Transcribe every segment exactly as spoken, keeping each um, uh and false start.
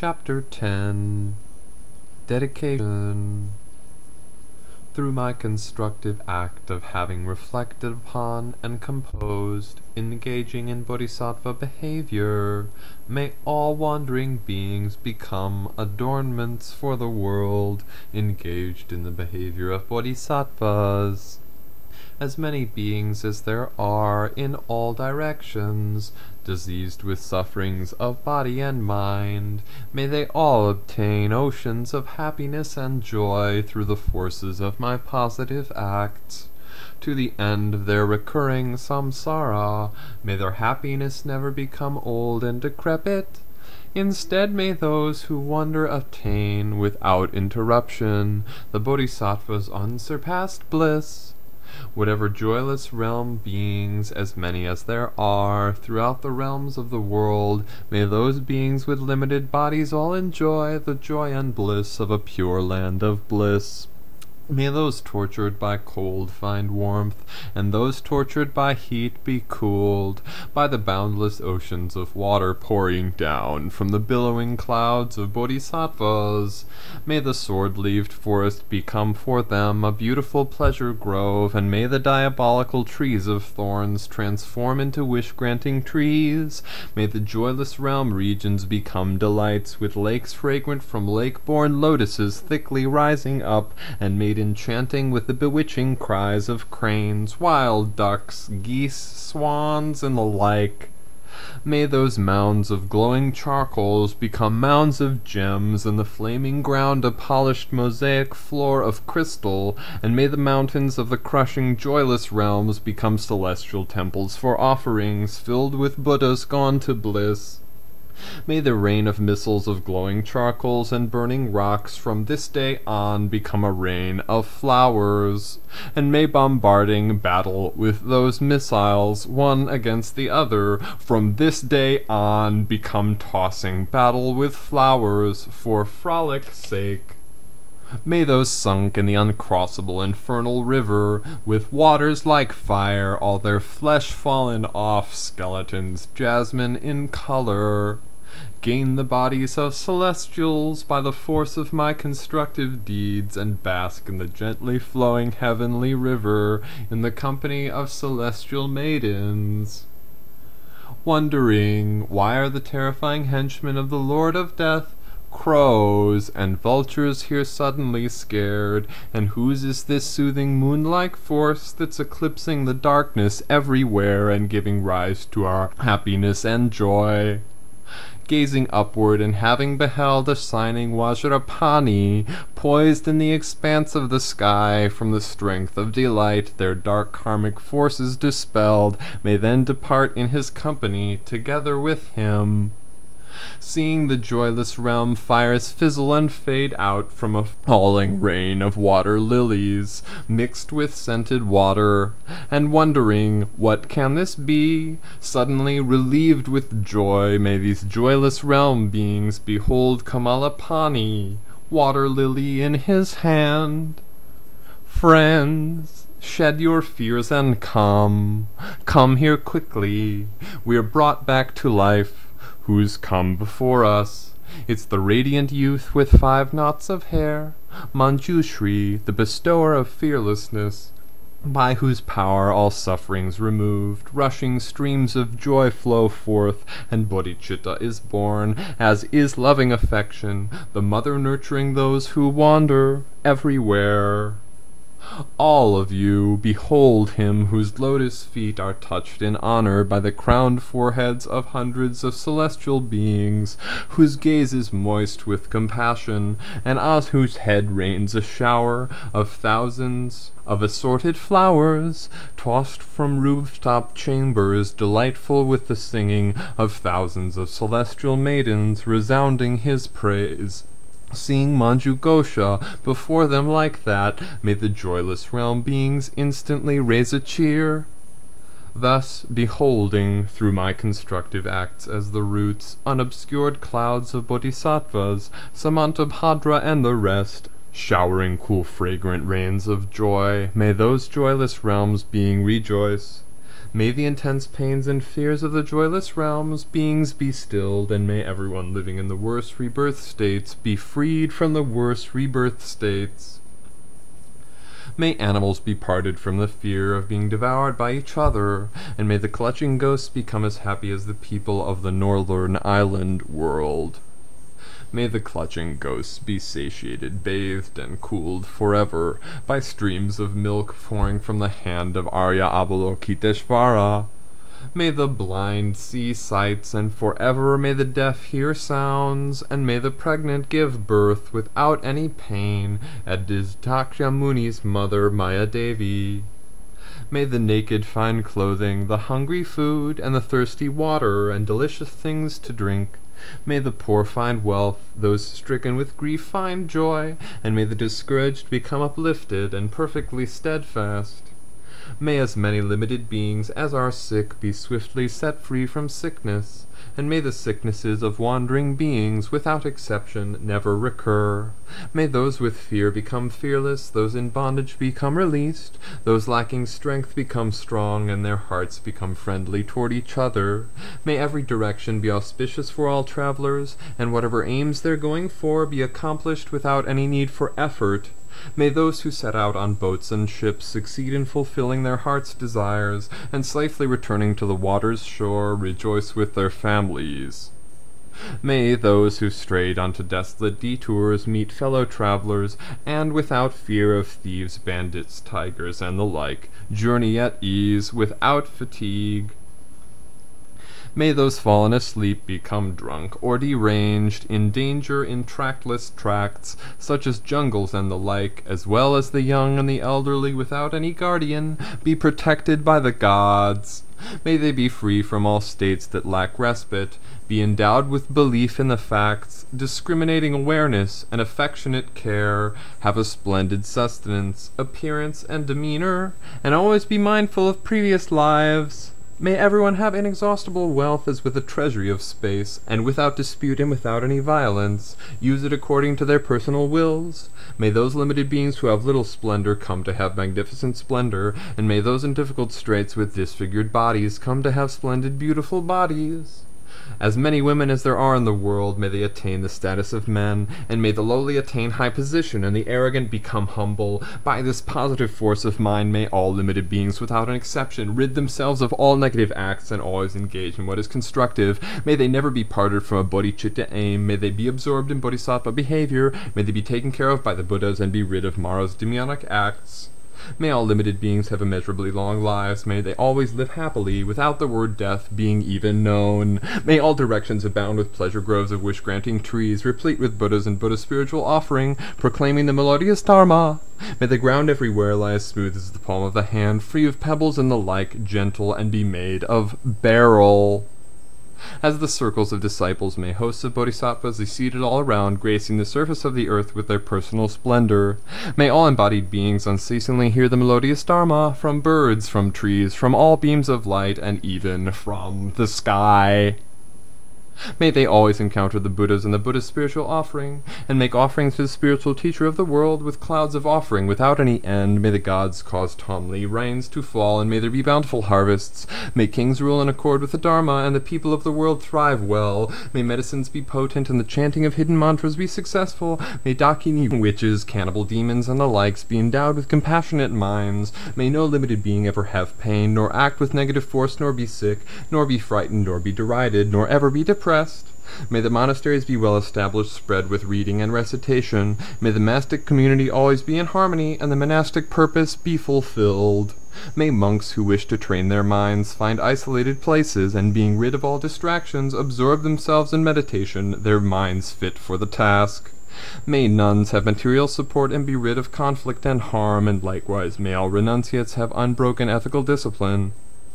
Chapter ten. Dedication. Through my constructive act of having reflected upon and composed, engaging in bodhisattva behavior, may all wandering beings become adornments for the world engaged in the behavior of bodhisattvas. As many beings as there are in all directions, diseased with sufferings of body and mind, may they all obtain oceans of happiness and joy through the forces of my positive acts. To the end of their recurring samsara, may their happiness never become old and decrepit. Instead, may those who wander attain, without interruption, the bodhisattva's unsurpassed bliss. Whatever joyless realm beings, as many as there are, throughout the realms of the world, may those beings with limited bodies all enjoy the joy and bliss of a pure land of bliss. May those tortured by cold find warmth, and those tortured by heat be cooled by the boundless oceans of water pouring down from the billowing clouds of bodhisattvas. May the sword-leaved forest become for them a beautiful pleasure grove, and may the diabolical trees of thorns transform into wish-granting trees. May the joyless realm regions become delights, with lakes fragrant from lake-born lotuses thickly rising up, and made enchanting with the bewitching cries of cranes, wild ducks, geese, swans, and the like. May those mounds of glowing charcoals become mounds of gems, and the flaming ground a polished mosaic floor of crystal, and may the mountains of the crushing joyless realms become celestial temples for offerings filled with Buddhas gone to bliss. May the rain of missiles of glowing charcoals and burning rocks from this day on become a rain of flowers, and may bombarding battle with those missiles, one against the other, from this day on become tossing battle with flowers for frolic's sake. May those sunk in the uncrossable infernal river, with waters like fire, all their flesh fallen off skeletons jasmine in color, gain the bodies of celestials by the force of my constructive deeds, and bask in the gently flowing heavenly river in the company of celestial maidens. Wondering, why are the terrifying henchmen of the Lord of Death crows and vultures here suddenly scared, and whose is this soothing moon-like force that's eclipsing the darkness everywhere and giving rise to our happiness and joy? Gazing upward, and having beheld a shining Vajrapani poised in the expanse of the sky, from the strength of delight their dark karmic forces dispelled, may then depart in his company together with him. Seeing the joyless realm fires fizzle and fade out from a falling rain of water lilies mixed with scented water, and wondering, what can this be? Suddenly relieved with joy, may these joyless realm beings behold Kamalapani, water lily in his hand. Friends, shed your fears and come. Come here quickly. We are brought back to life. Who's come before us? It's the radiant youth with five knots of hair, Manjushri, the bestower of fearlessness, by whose power all sufferings removed, rushing streams of joy flow forth, and bodhicitta is born, as is loving affection, the mother nurturing those who wander everywhere. All of you, behold him whose lotus feet are touched in honor by the crowned foreheads of hundreds of celestial beings, whose gaze is moist with compassion, and on whose head rains a shower of thousands of assorted flowers, tossed from rooftop chambers, delightful with the singing of thousands of celestial maidens, resounding his praise. Seeing Manjughosha before them like that, may the joyless realm beings instantly raise a cheer. Thus, beholding, through my constructive acts as the roots, unobscured clouds of bodhisattvas, Samantabhadra and the rest, showering cool fragrant rains of joy, may those joyless realms being rejoice. May the intense pains and fears of the joyless realms beings be stilled, and may everyone living in the worst rebirth states be freed from the worst rebirth states. May animals be parted from the fear of being devoured by each other, and may the clutching ghosts become as happy as the people of the northern island world. May the clutching ghosts be satiated, bathed, and cooled forever by streams of milk pouring from the hand of Arya Avalokiteshvara. May the blind see sights, and forever may the deaf hear sounds, and may the pregnant give birth without any pain at Shakyammuni's mother Maya Devi. May the naked find clothing, the hungry food, and the thirsty water, and delicious things to drink. May the poor find wealth, those stricken with grief find joy, and may the discouraged become uplifted and perfectly steadfast. May as many limited beings as are sick be swiftly set free from sickness, and may the sicknesses of wandering beings, without exception, never recur. May those with fear become fearless, those in bondage become released, those lacking strength become strong, and their hearts become friendly toward each other. May every direction be auspicious for all travelers, and whatever aims they're going for be accomplished without any need for effort. May those who set out on boats and ships succeed in fulfilling their heart's desires, and safely returning to the water's shore rejoice with their families. May those who strayed onto desolate detours meet fellow travelers, and without fear of thieves, bandits, tigers, and the like, journey at ease, without fatigue. May those fallen asleep become drunk or deranged, in danger in trackless tracts, such as jungles and the like, as well as the young and the elderly without any guardian, be protected by the gods. May they be free from all states that lack respite, be endowed with belief in the facts, discriminating awareness, and affectionate care, have a splendid sustenance, appearance, and demeanor, and always be mindful of previous lives. May everyone have inexhaustible wealth as with a treasury of space, and without dispute and without any violence, use it according to their personal wills. May those limited beings who have little splendor come to have magnificent splendor, and may those in difficult straits with disfigured bodies come to have splendid, beautiful bodies. As many women as there are in the world, may they attain the status of men, and may the lowly attain high position, and the arrogant become humble. By this positive force of mind may all limited beings, without an exception, rid themselves of all negative acts, and always engage in what is constructive. May they never be parted from a bodhicitta aim. May they be absorbed in bodhisattva behavior. May they be taken care of by the Buddhas, and be rid of Mara's demonic acts. May all limited beings have immeasurably long lives. May they always live happily, without the word death being even known. May all directions abound with pleasure groves of wish-granting trees, replete with Buddhas and Buddha's spiritual offering, proclaiming the melodious Dharma. May the ground everywhere lie as smooth as the palm of the hand, free of pebbles and the like, gentle, and be made of beryl. As the circles of disciples, may hosts of bodhisattvas be seated all around, gracing the surface of the earth with their personal splendor. May all embodied beings unceasingly hear the melodious Dharma, from birds, from trees, from all beams of light, and even from the sky. May they always encounter the Buddhas and the Buddha's spiritual offering, and make offerings to the spiritual teacher of the world with clouds of offering without any end. May the gods cause timely rains to fall, and may there be bountiful harvests. May kings rule in accord with the Dharma, and the people of the world thrive well. May medicines be potent, and the chanting of hidden mantras be successful. May Dakini witches, cannibal demons, and the likes be endowed with compassionate minds. May no limited being ever have pain, nor act with negative force, nor be sick, nor be frightened, nor be derided, nor ever be depressed. May the monasteries be well established, spread with reading and recitation. May the monastic community always be in harmony, and the monastic purpose be fulfilled. May monks who wish to train their minds find isolated places, and being rid of all distractions, absorb themselves in meditation, their minds fit for the task. May nuns have material support and be rid of conflict and harm, and likewise may all renunciates have unbroken ethical discipline.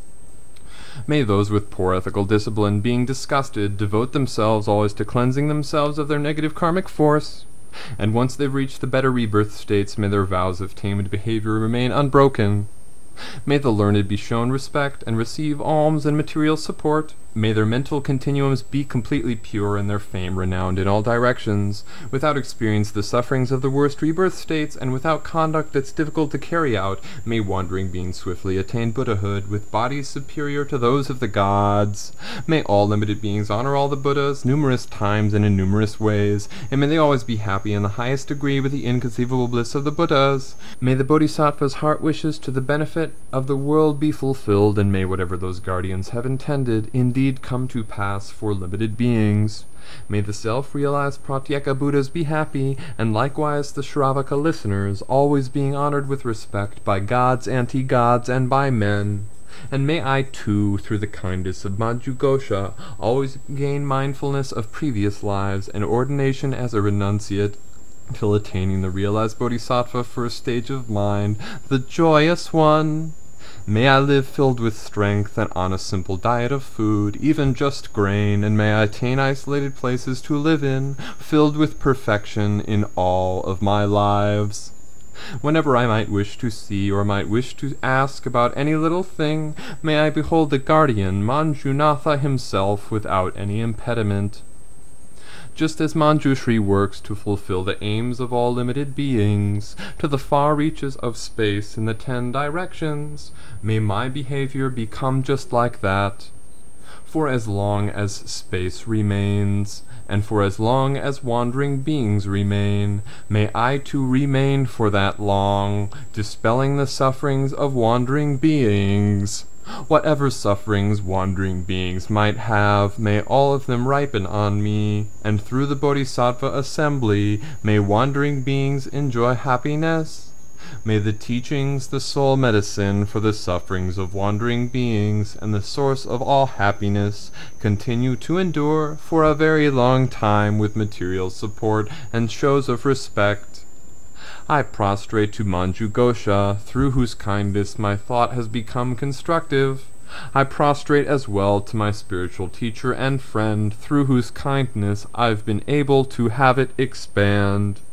May those with poor ethical discipline, being disgusted, devote themselves always to cleansing themselves of their negative karmic force. And once they've reached the better rebirth states, may their vows of tamed behavior remain unbroken. May the learned be shown respect and receive alms and material support. May their mental continuums be completely pure and their fame renowned in all directions, without experience the sufferings of the worst rebirth states, and without conduct that's difficult to carry out. May wandering beings swiftly attain Buddhahood, with bodies superior to those of the gods. May all limited beings honor all the Buddhas, numerous times and in numerous ways, and may they always be happy in the highest degree with the inconceivable bliss of the Buddhas. May the Bodhisattva's heart wishes to the benefit of the world be fulfilled, and may whatever those guardians have intended indeed come to pass for limited beings. May the self-realized Pratyeka Buddhas be happy, and likewise the Shravaka listeners, always being honored with respect by gods, anti-gods, and by men. And may I too, through the kindness of Manjughosha, always gain mindfulness of previous lives, and ordination as a renunciate, till attaining the realized Bodhisattva first stage of mind, the joyous one. May I live filled with strength, and on a simple diet of food, even just grain, and may I attain isolated places to live in, filled with perfection in all of my lives. Whenever I might wish to see or might wish to ask about any little thing, may I behold the guardian, Manjunatha himself, without any impediment. Just as Manjushri works to fulfill the aims of all limited beings, to the far reaches of space in the ten directions, may my behavior become just like that. For as long as space remains, and for as long as wandering beings remain, may I too remain for that long, dispelling the sufferings of wandering beings. Whatever sufferings wandering beings might have, may all of them ripen on me, and through the Bodhisattva assembly, may wandering beings enjoy happiness. May the teachings, the sole medicine for the sufferings of wandering beings, and the source of all happiness, continue to endure for a very long time with material support and shows of respect. I prostrate to Manjughosha, through whose kindness my thought has become constructive. I prostrate as well to my spiritual teacher and friend, through whose kindness I've been able to have it expand.